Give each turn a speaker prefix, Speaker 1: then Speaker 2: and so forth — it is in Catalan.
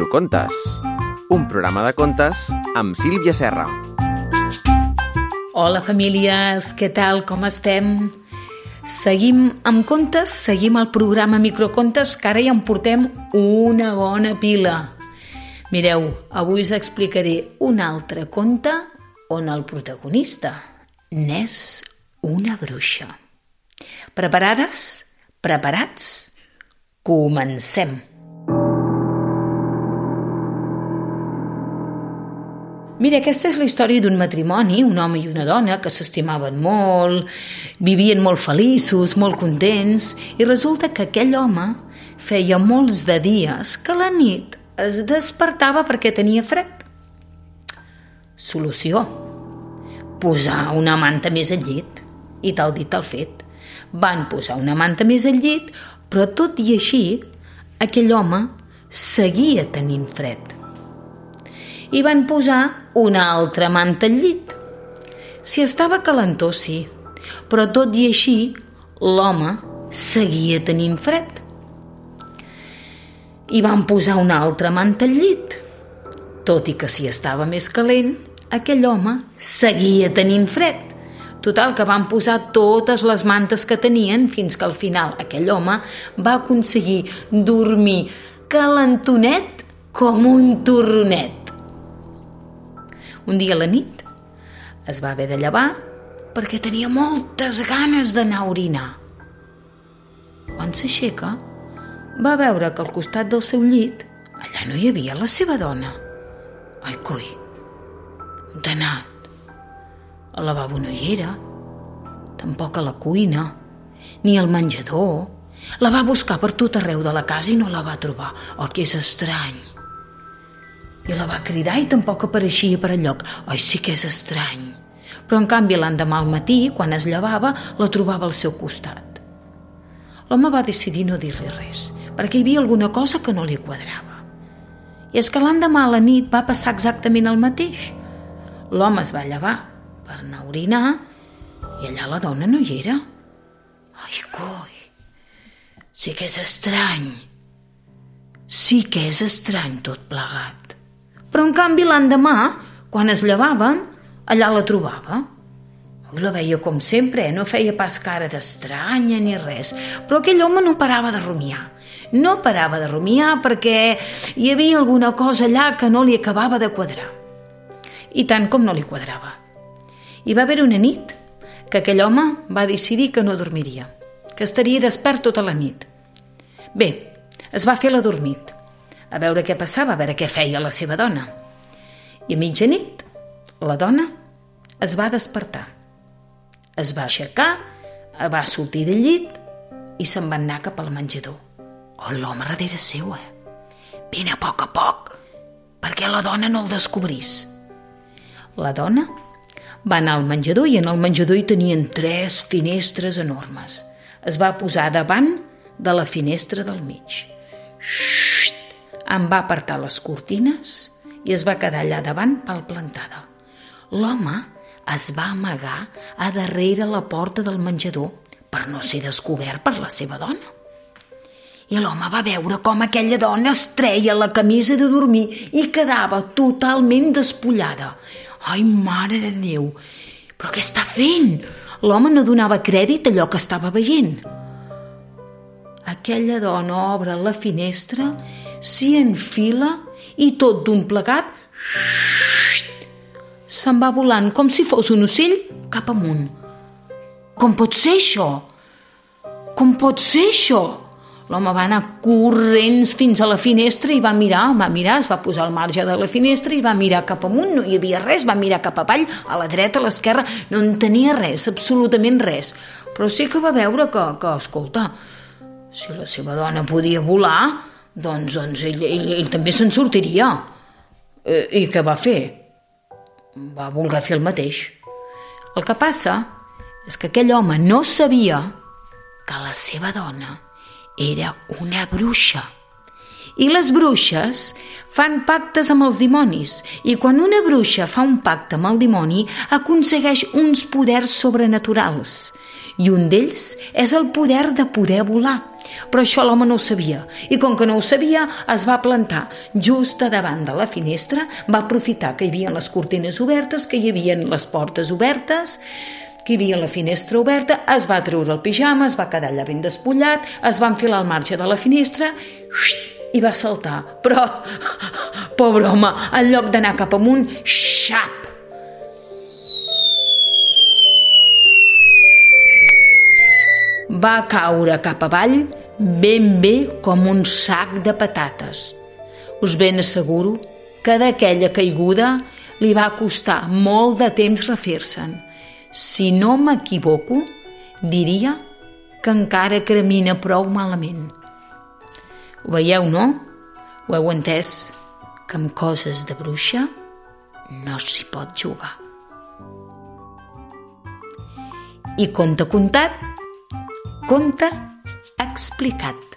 Speaker 1: Microcontes, un programa de contes amb Sílvia Serra.
Speaker 2: Hola famílies, què tal, com estem? Seguim amb contes, seguim el programa Microcontes, que ara ja en portem una bona pila. Mireu, avui us explicaré un altre conte on el protagonista n'és una bruixa. Preparades? Preparats? Comencem! Mira, aquesta és la història d'un matrimoni, un home i una dona que s'estimaven molt, vivien molt feliços, molt contents, i resulta que aquell home feia molts de dies que a la nit es despertava perquè tenia fred. Solució: posar una manta més al llit. I tal dit, tal fet. Van posar una manta més al llit, però tot i així, aquell home seguia tenint fred. I van posar una altra manta al llit. Si estava calentó, sí, però tot i així l'home seguia tenint fred. I van posar una altra manta al llit. Tot i que si estava més calent, aquell home seguia tenint fred. Total, que van posar totes les mantes que tenien fins que al final aquell home va aconseguir dormir calentonet com un torronet. Un dia a la nit es va haver de llevar perquè tenia moltes ganes d'anar a orinar. Quan s'aixeca, va veure que al costat del seu llit allà no hi havia la seva dona. Ai, coi, on ha anat? Al lavabo no hi era, tampoc a la cuina, ni al menjador. La va buscar per tot arreu de la casa i no la va trobar. Oh, que és estrany. I la va cridar i tampoc apareixia per enlloc. Ai, sí que és estrany. Però en canvi l'endemà al matí, quan es llevava, la trobava al seu costat. L'home va decidir no dir-li res, perquè hi havia alguna cosa que no li quadrava. I és que l'endemà a la nit va passar exactament el mateix. L'home es va llevar per anar a orinar i allà la dona no hi era. Ai, coi, sí que és estrany. Sí que és estrany tot plegat. Però en canvi l'endemà, quan es llevaven, allà la trobava. La veia com sempre, no feia pas cara d'estranya ni res, però aquell home no parava de rumiar. No parava de rumiar perquè hi havia alguna cosa allà que no li acabava de quadrar. I tant com no li quadrava. Hi va haver una nit que aquell home va decidir que no dormiria, que estaria despert tota la nit. Bé, es va fer l'adormit, a veure què passava, a veure què feia la seva dona. I a mitjanit, la dona es va despertar. Es va aixecar, va sortir del llit i se'n va anar cap al menjador. Oh, l'home darrere seu, ben a poc, perquè la dona no el descobrís. La dona va anar al menjador i en el menjador hi tenien 3 finestres enormes. Es va posar davant de la finestra del mig. Em va apartar les cortines i es va quedar allà davant palplantada. L'home es va amagar a darrere la porta del menjador per no ser descobert per la seva dona. I l'home va veure com aquella dona es treia la camisa de dormir i quedava totalment despullada. Ai, mare de Déu! Però què està fent? L'home no donava crèdit a allò que estava veient. Aquella dona obre la finestra, s'hi enfila i tot d'un plegat se'n va volant com si fos un ocell cap amunt. Com pot ser això? Com pot ser això? L'home va anar corrents fins a la finestra i va mirar, es va posar al marge de la finestra i va mirar cap amunt, no hi havia res, va mirar cap avall, a la dreta, a l'esquerra, no en tenia res, absolutament res. Però sí que va veure que escolta, si la seva dona podia volar, doncs ell també se'n sortiria. I què va fer? Va voler fer el mateix. El que passa és que aquell home no sabia que la seva dona era una bruixa. I les bruixes fan pactes amb els dimonis, i quan una bruixa fa un pacte amb el dimoni aconsegueix uns poders sobrenaturals. i un d'ells és el poder de poder volar. Però això l'home no ho sabia, i com que no ho sabia, es va plantar just a davant de la finestra, va aprofitar que hi havia les cortines obertes, que hi havia les portes obertes, que hi havia la finestra oberta, es va treure el pijama, es va quedar allà ben despullat, es va enfilar al marge de la finestra i va saltar. Però, pobre home, en lloc d'anar cap amunt, xap! Va caure cap avall ben bé com un sac de patates. Us ben asseguro que d'aquella caiguda li va costar molt de temps refer-se'n. Si no m'equivoco, diria que encara camina prou malament. Ho veieu, no? Ho heu entès? Que amb coses de bruixa no s'hi pot jugar. I conte contat, conte explicat.